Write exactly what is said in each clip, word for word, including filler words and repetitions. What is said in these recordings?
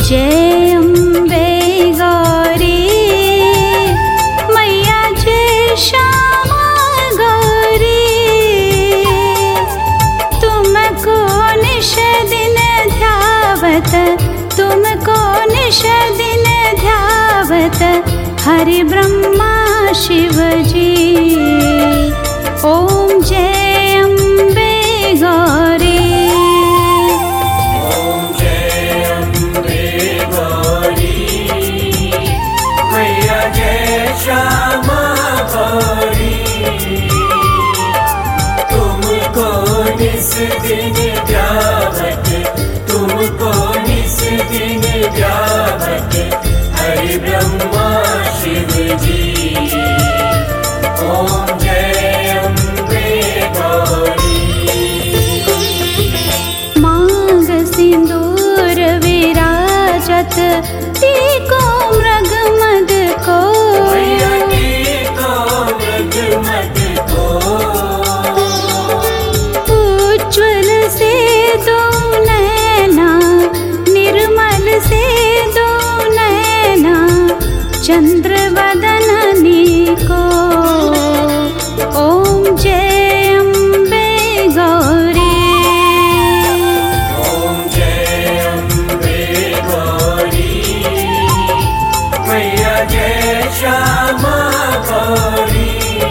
जय अम्बे गौरी मैया जय श्यामा गौरी। तुमको निश दिन ध्यावत तुमको निश दिन ध्यावत हरि ब्रह्मा शिव जी। ओम जय अम्बे गौरी। श्यामा गौरी तुमको निस दिन ध्यावत तुमको निस दिन ध्यावत हरि ब्रह्मा शिव जी। ओम जय अम्बे गौरी। मांग सिंदूर विराजत टीको मृग मद को। उज्ज्वल से दो नैना निर्मल से दो नैना चंद्र वदननी को। ओम जय अम्बे गौरी। ओम जय अम्बे गौरी मैया जय श्यामा गौरी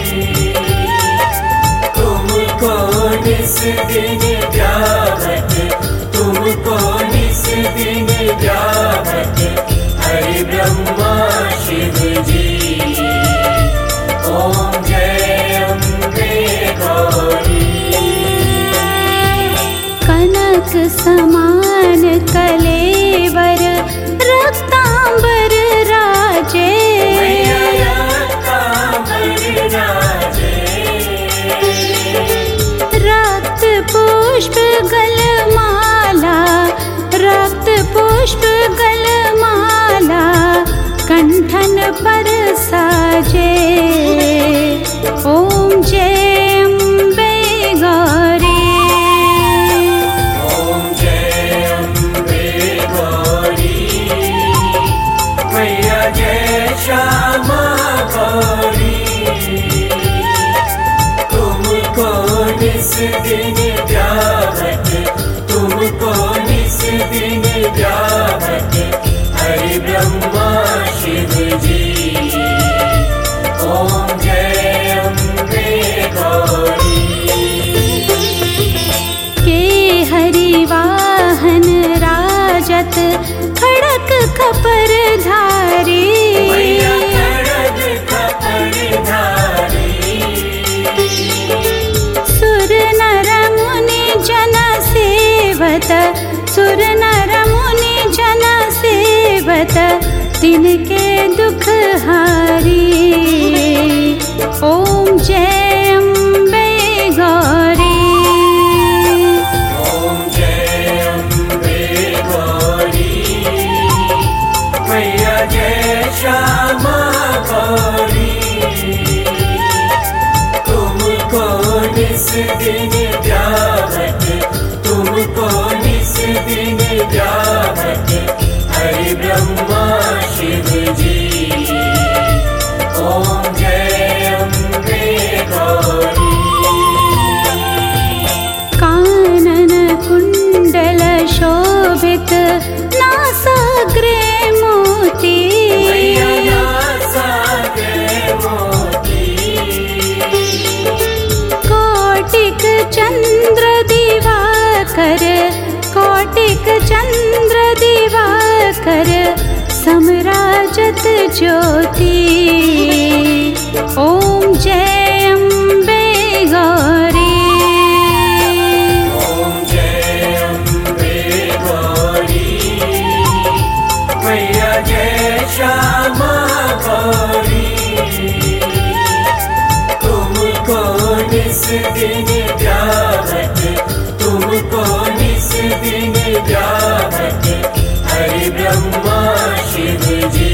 तुमको निस दिन ध्यावत तुमको निस दिन ध्यावत हरि ब्रह्मा शिव जी। ओम जय अम्बे गौरी। कनक समान कलेवर रक्तांबर राजे। रक्त पुष्प गलमाला रक्त पुष्प गलमाला कंठन पर साजे। ओम जय अम्बे गौरी। ओम जय अम्बे गौरी मैया जय श्यामा गौरी तुमको निस दिन ध्यावत तुमको निस दिन ध्यावत हरि ब्रह्मा शिव जी। ओम जय अम्बे गौरी। के हरि वाहन राजत खड़क खपर धारी। सुर नर मुनि जन सेवत सुर नर मुनि जन सेवत तिनके दुख हारी। ओम जय अम्बे गौरी। ओम जय अम्बे गौरी मैया जय श्यामा गौरी तुमको निस दिन ध्यावत तुमको निस दिन ध्यावत हरि ब्रह्मा शिव जी। ओम जय अम्बे गौरी। कानन कुंडल शोभित नासाग्रे मोती। कोटिक चंद्र दिवाकर कोटिक चंद्र दिवाकर समराजत ज्योति। ओम जय अम्बे गौरी। ओम जय अम्बे गौरी मैया जय श्यामा गौरी तुमको निस दिन ध्यावत तुमको निस दिन ध्यावत हरि ब्रह्मा शिव जी।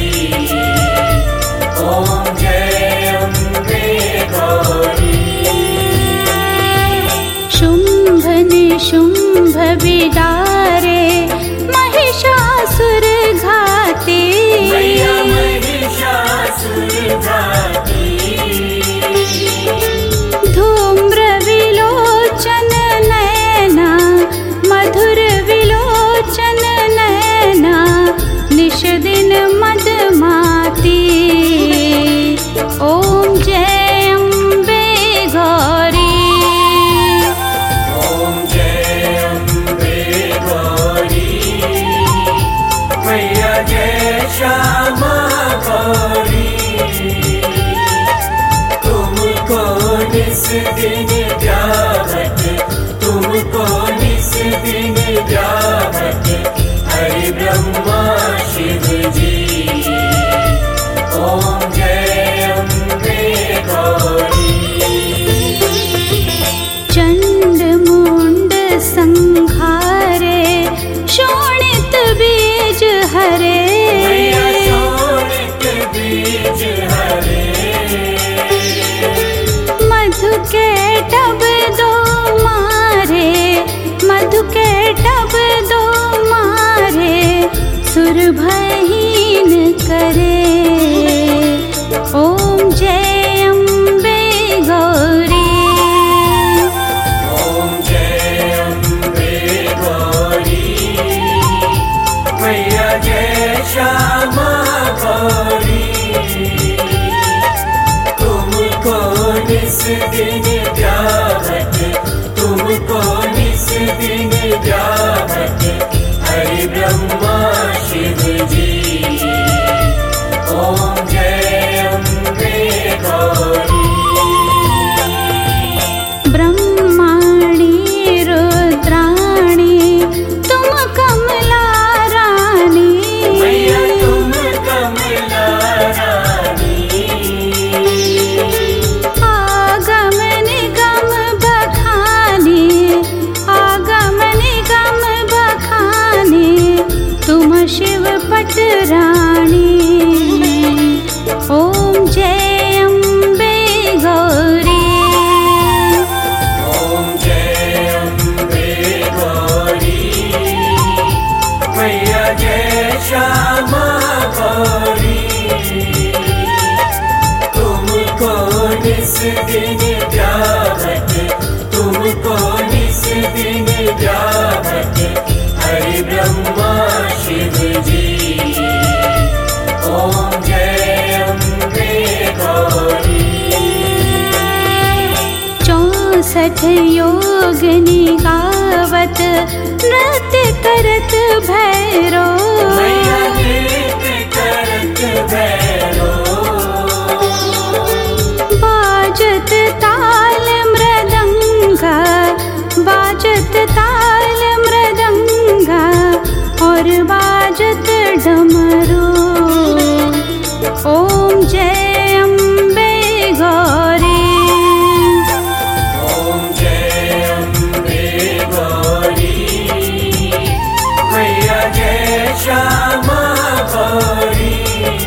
ओम जय अम्बे गौरी। शुंभ निशुंभ बिडारे महिषासुर दिन व्यापक हरि ब्रह्मा शिव जी। ओम जय अम्बे गौरी। चंड मुंड संहारे शोणित बीज हरे, मैया शोणित बीज हरे। मधु के टब दो मारे, मधु के टब दो मारे, सुर भहीन करे। ओम जय अम्बे गौरी। ओम जय अम्बे गौरी। मैया जय श्यामा गौरी। तुमको निस दिन व्यापक, तुमको निस दिन व्यापक हरि ब्रह्मा शिव जी। ओम जय अम्बे गौरी। ब्रह्माणी रुद्राणी तुम कमला रानी, मैया तुम कमला रानी। आगम निगम बखानी, आगम निगम बखानी, तुम शिव पट रानी। ओम जय अम्बे गौरी। ओम जय अम्बे गौरी। मैया जय श्यामा गौरी। तुमको निस दिन व्यापक, तुमको निस दिन व्यापक हरि ब्रह्मा शिव जी। ओम जय अम्बे गौरी। चौसठ योगिनी गावत नृत्य करत भैरो, मैया नृत्य करत भैरो। बाजत ताल मृदंगा, बाजत ताल मृदंगा, और बाजत डमरू। ओम जय अम्बे गौरी। ओम जय अम्बे गौरी। मैया जय श्यामा गौरी।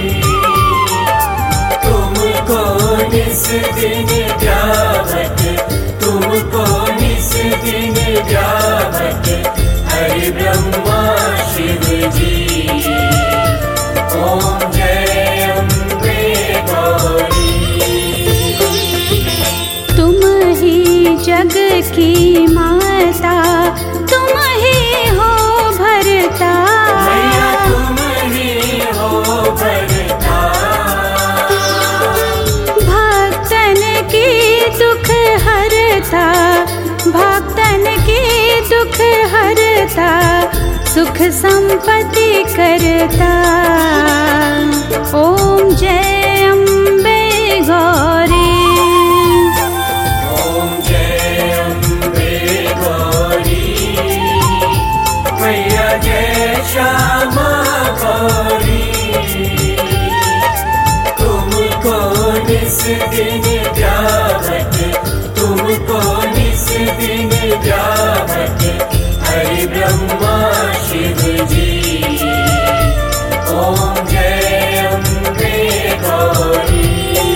तुमको निस दिन व्यापक, तुमको निस दिन व्यापक हरि ब्रह्मा शिव जी। ओम जय अम्बे गौरी। तुम ही जग की माता, तुम ही हो भरता, मैया तुम ही हो भरता। भक्तन की दुख हरता, भक्तन की दुख हरता, सुख संपत्ति करता। ओम जय अम्बे गौरी। ओम जय अम्बे गौरी। मैया जय श्यामा गौरी। तुमको निस दिन व्यापक, तुमको निस दिन व्यापक हरि ब्रह्मा शिव जी। ओम जय अम्बे गौरी।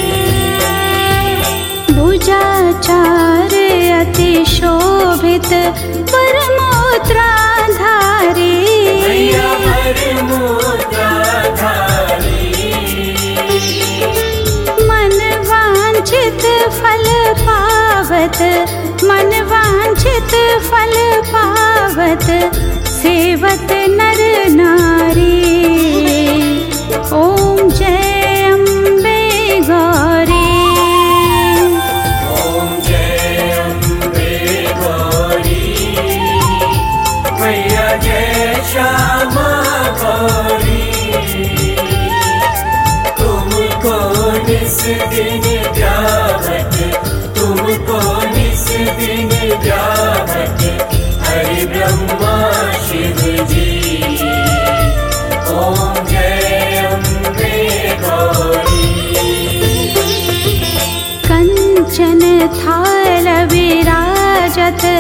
भुजाचार अति शोभित परमोत्रा धारी, मैया परमोत्रा धारी। मन वांछित फल पावत, मन वांछित फल पावत, सेवत नर नारी। ओम जय अम्बे गौरी। ओम जय अम्बे गौरी। मैया जय श्यामा गौरी। तुमको निस दिन व्यापक, तुमको निस दिन व्यापक हरि ब्रह्मा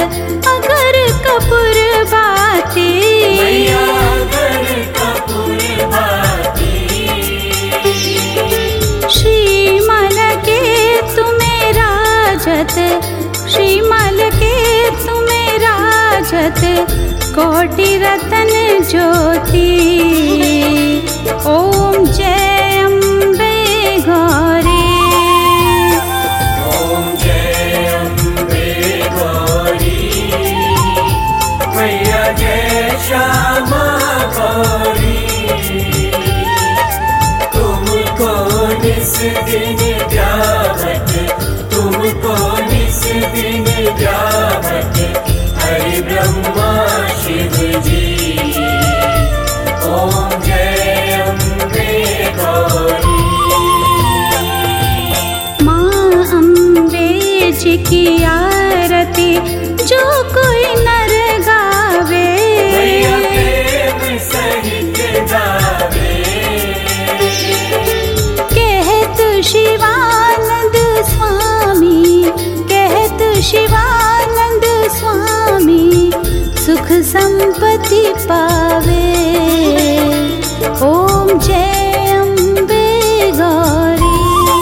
अगर कपूर बाती, मैया अगर कपूर बाती। श्रीमल के तुम्हें राजत, श्रीमल के तुम्हें राजत, कोटि रतन ज्योति। ओम जय अम्बे गौरी। ओम जय अम्बे गौरी, मैया जय श्यामा गौरी। तुमको निस दिन ध्यावत, तुमको निस दिन ध्यावत, हरि ब्रह्मा शिव जी। ओम जय अम्बे गौरी। माँ अम्बे जी की आरती जो कोई नर गावे, मैया प्रेम सहित गावे। कहत शिवानंद स्वामी, कहत शिवानंद स्वामी, सुख संपत्ति पावे। ओम जय अम्बे गौरी।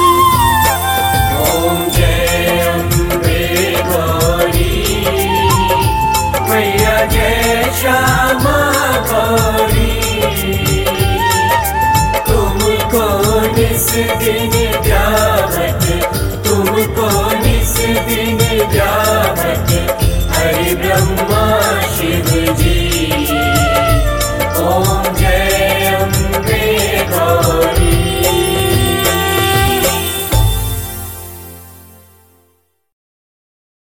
ओम जय अम्बे गौरी, मैया जय श्यामा गौरी। तुमको निस दिन ध्यावत, तुमको निस दिन ध्यावत,